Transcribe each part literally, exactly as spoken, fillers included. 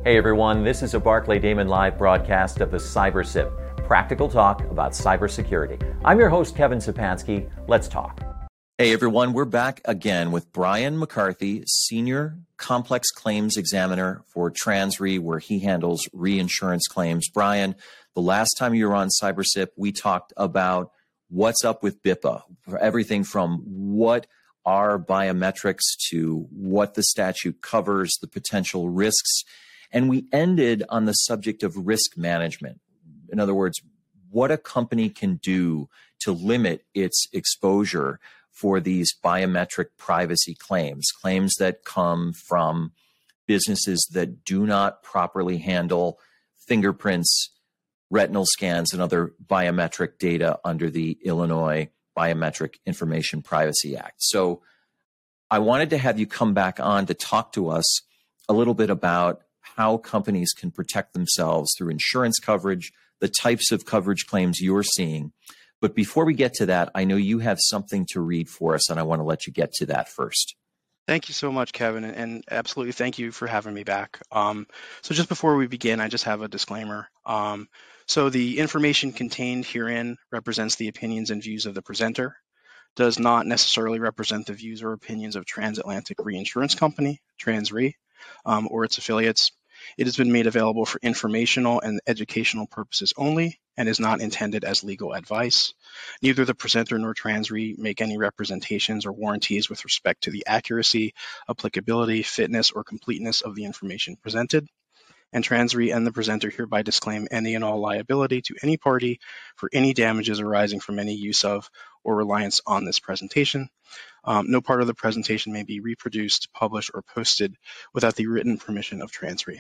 Hey everyone, this is a Barclay Damon live broadcast of the CyberSip, practical talk about cybersecurity. I'm your host, Kevin Sapansky. Let's talk. Hey everyone, we're back again with Brian McCarthy, Senior Complex Claims Examiner for TransRe, where he handles reinsurance claims. Brian, the last time you were on CyberSip, we talked about what's up with BIPA, everything from what are biometrics to what the statute covers, the potential risks. And we ended on the subject of risk management. In other words, what a company can do to limit its exposure for these biometric privacy claims, claims that come from businesses that do not properly handle fingerprints, retinal scans, and other biometric data under the Illinois Biometric Information Privacy Act. So I wanted to have you come back on to talk to us a little bit about how companies can protect themselves through insurance coverage, the types of coverage claims you're seeing. But before we get to that, I know you have something to read for us, and I want to let you get to that first. Thank you so much, Kevin, and absolutely thank you for having me back. Um, so just before we begin, I just have a disclaimer. Um, so the information contained herein represents the opinions and views of the presenter, does not necessarily represent the views or opinions of Transatlantic Reinsurance Company, TransRe, um, or its affiliates. It has been made available for informational and educational purposes only and is not intended as legal advice. Neither the presenter nor TransRe make any representations or warranties with respect to the accuracy, applicability, fitness, or completeness of the information presented. And TransRe and the presenter hereby disclaim any and all liability to any party for any damages arising from any use of or reliance on this presentation. Um, no part of the presentation may be reproduced, published, or posted without the written permission of TransRe.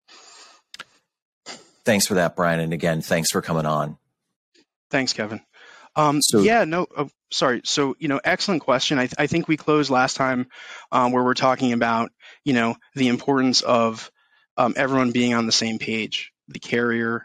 Thanks for that, Brian. And again, thanks for coming on. Thanks, Kevin. Um, So- yeah, no, oh, sorry. So, you know, excellent question. I, th- I think we closed last time um, where we're talking about, you know, the importance of um, everyone being on the same page, the carrier,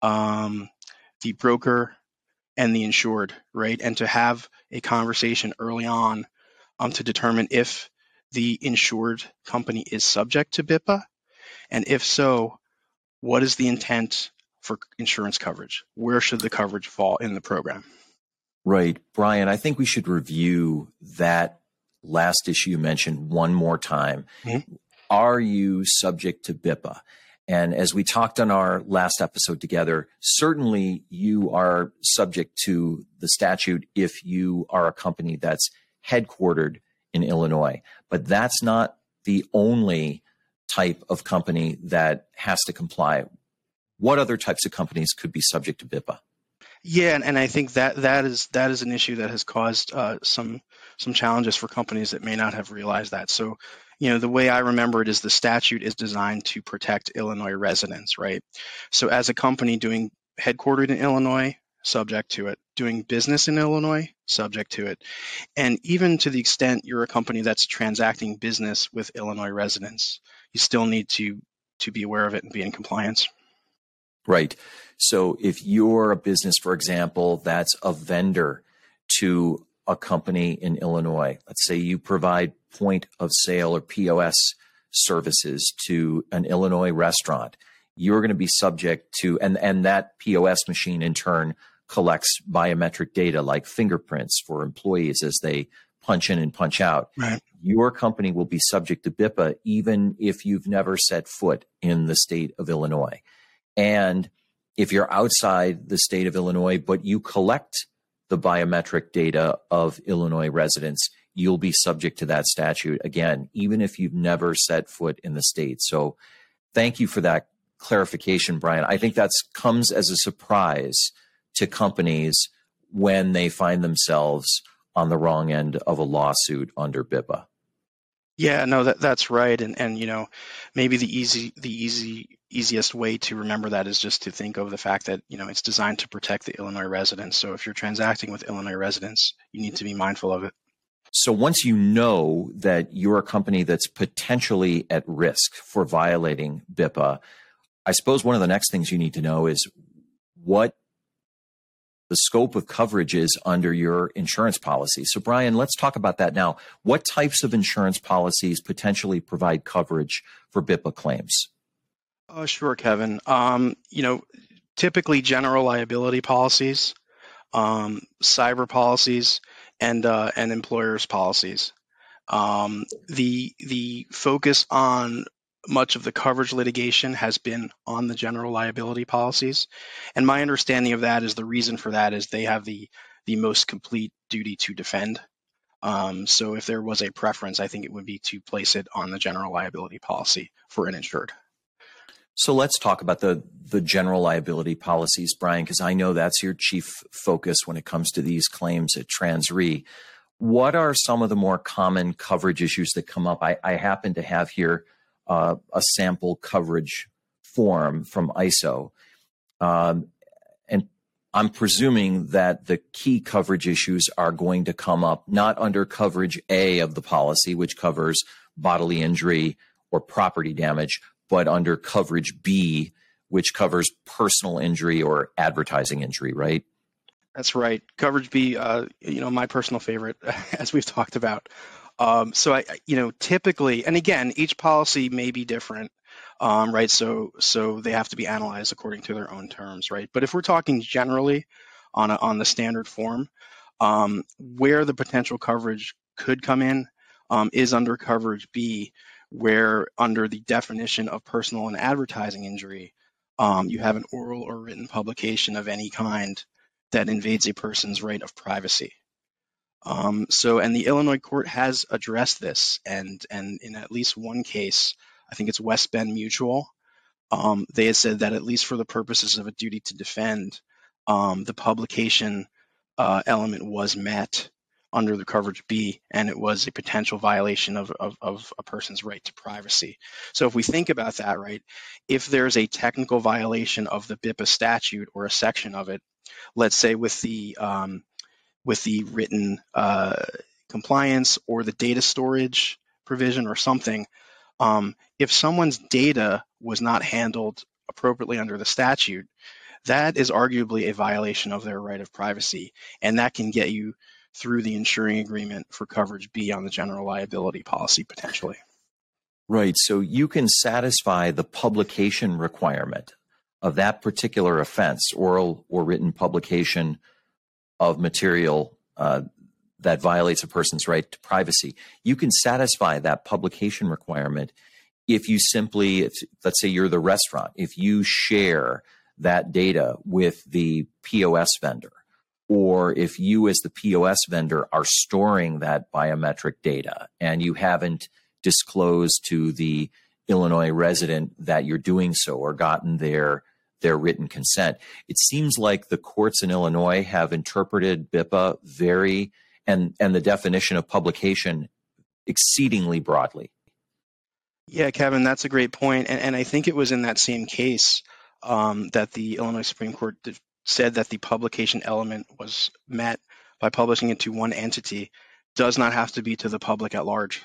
um, the broker, and the insured, right? And to have a conversation early on um, to determine if the insured company is subject to BIPA, and if so, what is the intent for insurance coverage? Where should the coverage fall in the program? Right. Brian, I think we should review that last issue you mentioned one more time. Mm-hmm. Are you subject to BIPA? And as we talked on our last episode together, certainly you are subject to the statute if you are a company that's headquartered in Illinois. But that's not the only type of company that has to comply. What other types of companies could be subject to BIPA? Yeah, and, and I think that that is that is an issue that has caused uh, some some challenges for companies that may not have realized that. So, you know, the way I remember it is the statute is designed to protect Illinois residents, right? So as a company doing headquartered in Illinois, subject to it, doing business in Illinois, subject to it. And even to the extent you're a company that's transacting business with Illinois residents, you still need to to be aware of it and be in compliance. Right. So if you're a business, for example, that's a vendor to a company in Illinois, let's say you provide point of sale or P O S services to an Illinois restaurant, you're going to be subject to, and, and that P O S machine in turn collects biometric data like fingerprints for employees as they punch in and punch out. Right. Your company will be subject to BIPA even if you've never set foot in the state of Illinois. And if you're outside the state of Illinois, but you collect the biometric data of Illinois residents, you'll be subject to that statute again, even if you've never set foot in the state. So thank you for that clarification, Brian. I think that comes as a surprise to companies when they find themselves on the wrong end of a lawsuit under BIPA. Yeah, no, that that's right. And and you know, maybe the easy the easy easiest way to remember that is just to think of the fact that, you know, it's designed to protect the Illinois residents. So if you're transacting with Illinois residents, you need to be mindful of it. So once you know that you're a company that's potentially at risk for violating BIPA, I suppose one of the next things you need to know is what the scope of coverage is under your insurance policy. So Brian, let's talk about that now. What types of insurance policies potentially provide coverage for BIPA claims? Oh, sure, Kevin. Um, you know, typically general liability policies, um, cyber policies, and uh, and employers policies. Um, the the focus on much of the coverage litigation has been on the general liability policies, and my understanding of that is the reason for that is they have the the most complete duty to defend. Um, so if there was a preference, I think it would be to place it on the general liability policy for an insured. So let's talk about the the general liability policies, Brian, because I know that's your chief focus when it comes to these claims at TransRe. What are some of the more common coverage issues that come up? I, I happen to have here uh, a sample coverage form from I S O. Um, and I'm presuming that the key coverage issues are going to come up not under coverage A of the policy, which covers bodily injury or property damage, but under coverage B, which covers personal injury or advertising injury, right? That's right. Coverage B, uh, you know, my personal favorite, as we've talked about. Um, so I, you know, typically, and again, each policy may be different, um, right? So, so they have to be analyzed according to their own terms, right? But if we're talking generally on a, on the standard form, um, where the potential coverage could come in um, is under coverage B, where under the definition of personal and advertising injury, um, you have an oral or written publication of any kind that invades a person's right of privacy. Um, so, and the Illinois court has addressed this, and and in at least one case, I think it's West Bend Mutual, um, they had said that at least for the purposes of a duty to defend, um, the publication uh, element was met under the coverage B, and it was a potential violation of, of, of a person's right to privacy. So if we think about that, right, if there's a technical violation of the B I P A statute or a section of it, let's say with the um, with the written uh, compliance or the data storage provision or something, um, if someone's data was not handled appropriately under the statute, that is arguably a violation of their right of privacy, and that can get you through the insuring agreement for coverage B on the general liability policy potentially. Right. So you can satisfy the publication requirement of that particular offense, oral or written publication of material uh, that violates a person's right to privacy. You can satisfy that publication requirement if you simply, if, let's say you're the restaurant, if you share that data with the P O S vendor, or if you as the P O S vendor are storing that biometric data and you haven't disclosed to the Illinois resident that you're doing so or gotten their their written consent. It seems like the courts in Illinois have interpreted B I P A very, and, and the definition of publication exceedingly broadly. Yeah, Kevin, that's a great point. And, and I think it was in that same case um, that the Illinois Supreme Court did, said that the publication element was met by publishing it to one entity, does not have to be to the public at large.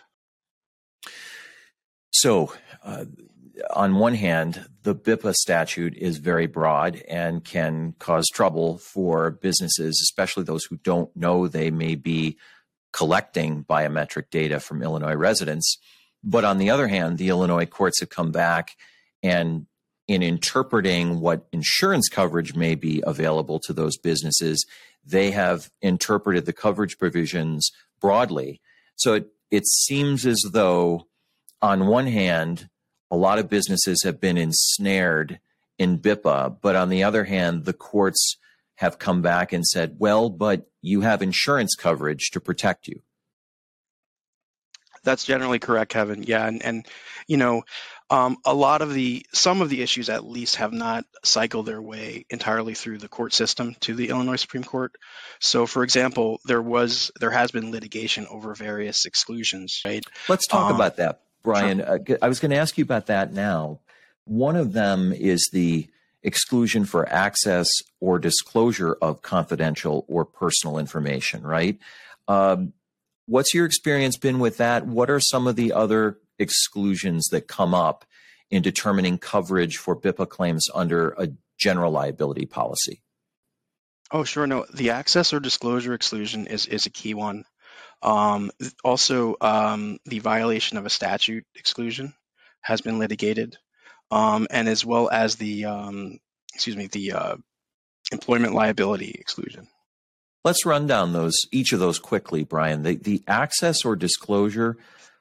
So, uh, on one hand, the B I P A statute is very broad and can cause trouble for businesses, especially those who don't know they may be collecting biometric data from Illinois residents. But on the other hand, the Illinois courts have come back and in interpreting what insurance coverage may be available to those businesses, they have interpreted the coverage provisions broadly. So it, it seems as though, on one hand, a lot of businesses have been ensnared in B I P A, but on the other hand, the courts have come back and said, well, but you have insurance coverage to protect you. That's generally correct, Kevin. Yeah, and, and you know, um, a lot of the, some of the issues at least have not cycled their way entirely through the court system to the Illinois Supreme Court. So, for example, there was, there has been litigation over various exclusions, right? Let's talk um, about that, Brian. Sure. Uh, I was going to ask you about that now. One of them is the exclusion for access or disclosure of confidential or personal information, right? Um, What's your experience been with that? What are some of the other exclusions that come up in determining coverage for B I P A claims under a general liability policy? Oh, sure. No, the access or disclosure exclusion is, is a key one. Um, also, um, the violation of a statute exclusion has been litigated. um, and as well as the, um, excuse me, the uh, employment liability exclusion. Let's run down those each of those quickly, Brian. The, the access or disclosure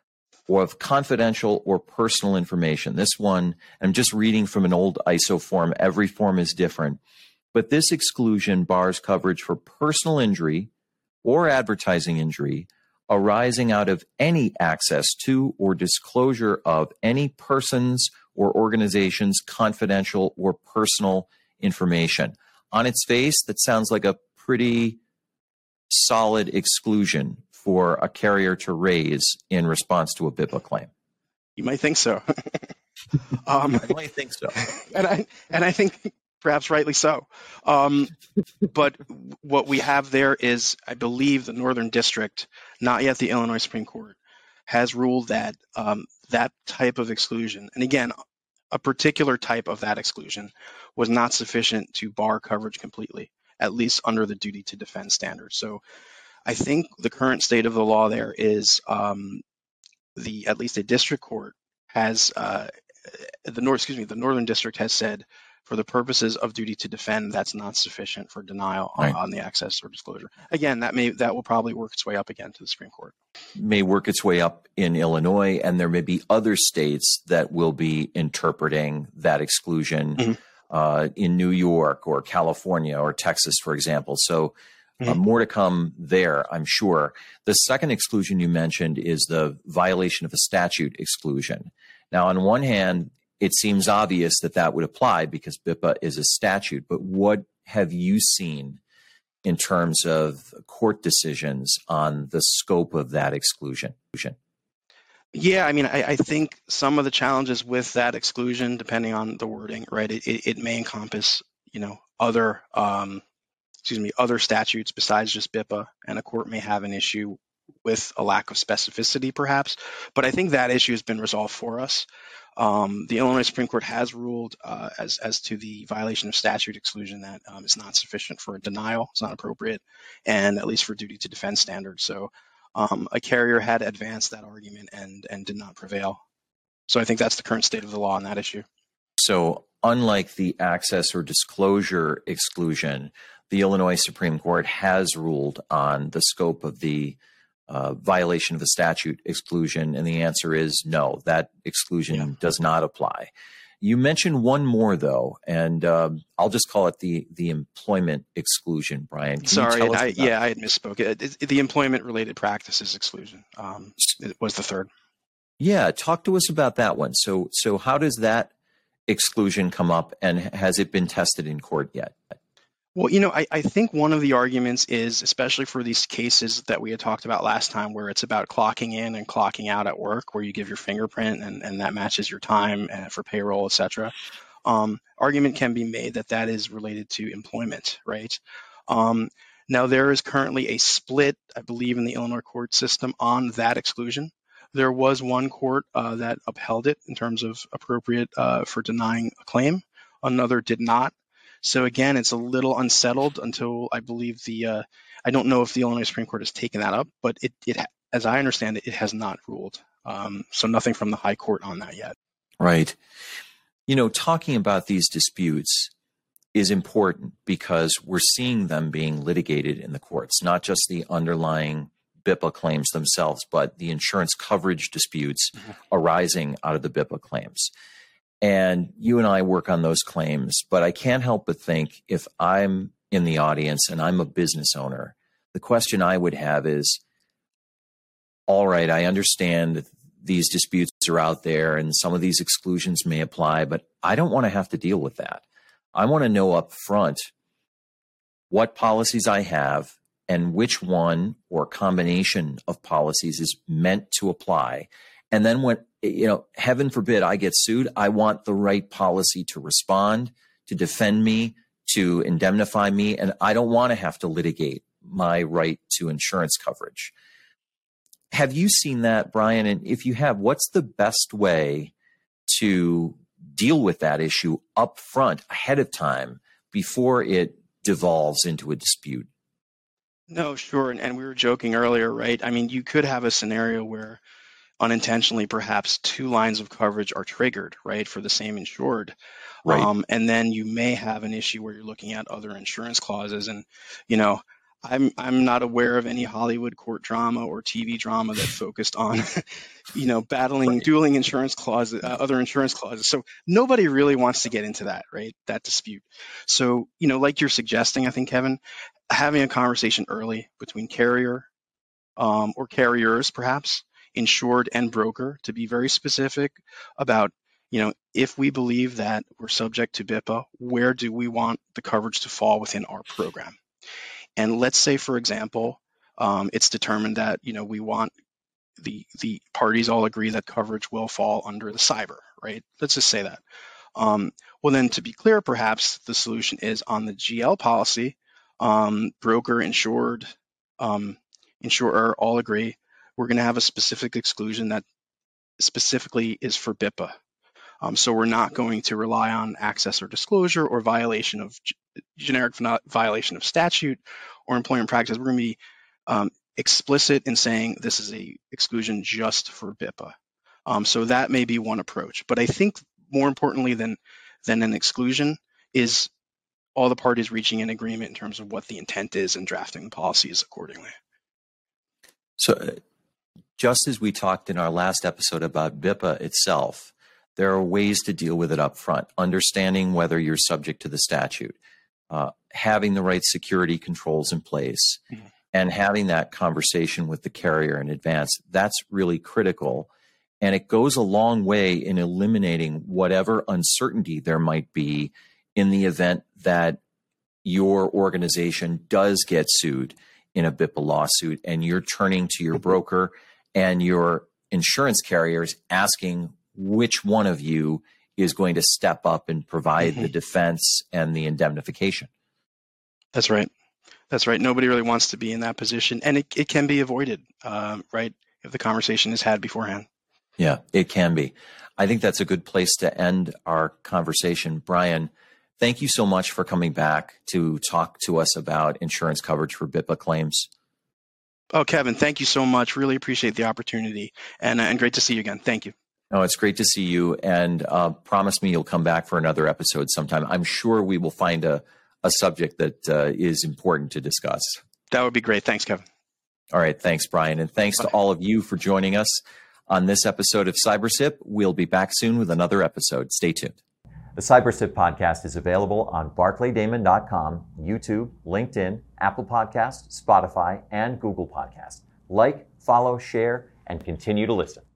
of confidential or personal information. This one, I'm just reading from an old I S O form. Every form is different. But this exclusion bars coverage for personal injury or advertising injury arising out of any access to or disclosure of any person's or organization's confidential or personal information. On its face, that sounds like a pretty solid exclusion for a carrier to raise in response to a B I P A claim. You might think so. um, I might think so. And I, and I think perhaps rightly so. Um, but what we have there is, I believe, the Northern District, not yet the Illinois Supreme Court, has ruled that um, that type of exclusion, and again, a particular type of that exclusion, was not sufficient to bar coverage completely, at least under the duty to defend standards. So I think the current state of the law there is um, the at least a district court has uh, the North excuse me the Northern District has said, for the purposes of duty to defend, that's not sufficient for denial right. on, on the access or disclosure. Again, that may that will probably work its way up again to the Supreme Court. May work its way up in Illinois, and there may be other states that will be interpreting that exclusion mm-hmm. uh, in New York or California or Texas, for example. So mm-hmm. uh, more to come there, I'm sure. The second exclusion you mentioned is the violation of a statute exclusion. Now, on one hand, it seems obvious that that would apply because B I P A is a statute, but what have you seen in terms of court decisions on the scope of that exclusion? Yeah, I mean, I, I think some of the challenges with that exclusion, depending on the wording, right, it, it, it may encompass, you know, other, um, excuse me, other statutes besides just B I P A, and a court may have an issue with a lack of specificity, perhaps. But I think that issue has been resolved for us. Um, the Illinois Supreme Court has ruled uh, as as to the violation of statute exclusion that um, is not sufficient for a denial, it's not appropriate, and at least for duty to defend standards. So um, a carrier had advanced that argument and and did not prevail. So I think that's the current state of the law on that issue. So unlike the access or disclosure exclusion, the Illinois Supreme Court has ruled on the scope of the Uh, violation of a statute exclusion, and the answer is no, that exclusion yeah. does not apply. You mentioned one more, though, and uh, I'll just call it the the employment exclusion, Brian. Can Sorry, you tell us I, about yeah, I had misspoke. It, it, the employment-related practices exclusion um, it was the third. Yeah, talk to us about that one. So, so how does that exclusion come up, and has it been tested in court yet? Well, you know, I, I think one of the arguments is, especially for these cases that we had talked about last time, where it's about clocking in and clocking out at work, where you give your fingerprint and, and that matches your time for payroll, et cetera. Um, argument can be made that that is related to employment, right? Um, now, there is currently a split, I believe, in the Illinois court system on that exclusion. There was one court uh, that upheld it in terms of appropriate uh, for denying a claim. Another did not. So again, it's a little unsettled until I believe the, uh, I don't know if the Illinois Supreme Court has taken that up, but it, it as I understand it, it has not ruled. Um, so nothing from the high court on that yet. Right. You know, talking about these disputes is important because we're seeing them being litigated in the courts, not just the underlying B I P A claims themselves, but the insurance coverage disputes mm-hmm. arising out of the B I P A claims. And you and I work on those claims, but I can't help but think if I'm in the audience and I'm a business owner, the question I would have is, all right, I understand these disputes are out there and some of these exclusions may apply, but I don't want to have to deal with that. I want to know up front what policies I have and which one or combination of policies is meant to apply. And then when, you know, heaven forbid I get sued, I want the right policy to respond, to defend me, to indemnify me, and I don't want to have to litigate my right to insurance coverage. Have you seen that, Brian? And if you have, what's the best way to deal with that issue up front, ahead of time, before it devolves into a dispute? No, sure. And, and we were joking earlier, right? I mean, you could have a scenario where unintentionally, perhaps two lines of coverage are triggered, right, for the same insured. Right. Um, and then you may have an issue where you're looking at other insurance clauses. And, you know, I'm I'm not aware of any Hollywood court drama or T V drama that focused on, you know, battling, Right. dueling insurance clauses, uh, other insurance clauses. So nobody really wants to get into that, right? That dispute. So, you know, like you're suggesting, I think, Kevin, having a conversation early between carrier um, or carriers, perhaps, insured and broker, to be very specific about, you know, if we believe that we're subject to B I P A, where do we want the coverage to fall within our program? And let's say, for example, um, it's determined that, you know, we want the the parties all agree that coverage will fall under the cyber, right? Let's just say that. Um, well, then, to be clear, perhaps the solution is on the G L policy, um, broker, insured, um, insurer all agree we're going to have a specific exclusion that specifically is for B I P A. Um, so we're not going to rely on access or disclosure or violation of g- generic violation of statute or employment practice. We're going to be um, explicit in saying this is a exclusion just for B I P A. Um, so that may be one approach. But I think more importantly than than an exclusion is all the parties reaching an agreement in terms of what the intent is and drafting the policies accordingly. So uh, just as we talked in our last episode about B I P A itself, there are ways to deal with it up front, understanding whether you're subject to the statute, uh, having the right security controls in place, mm-hmm. and having that conversation with the carrier in advance. That's really critical. And it goes a long way in eliminating whatever uncertainty there might be in the event that your organization does get sued in a B I P A lawsuit and you're turning to your broker and your insurance carriers asking which one of you is going to step up and provide mm-hmm. the defense and the indemnification. That's right. That's right. Nobody really wants to be in that position. And it, it can be avoided, uh, right, if the conversation is had beforehand. Yeah, it can be. I think that's a good place to end our conversation. Brian, thank you so much for coming back to talk to us about insurance coverage for B I P A claims. Oh, Kevin, thank you so much. Really appreciate the opportunity. And, uh, and great to see you again. Thank you. No, it's great to see you, and uh, promise me you'll come back for another episode sometime. I'm sure we will find a, a subject that uh, is important to discuss. That would be great. Thanks, Kevin. All right. Thanks, Brian. And thanks Bye. to all of you for joining us on this episode of CyberSip. We'll be back soon with another episode. Stay tuned. The CyberSip podcast is available on barclay damon dot com, YouTube, LinkedIn, Apple Podcasts, Spotify, and Google Podcasts. Like, follow, share, and continue to listen.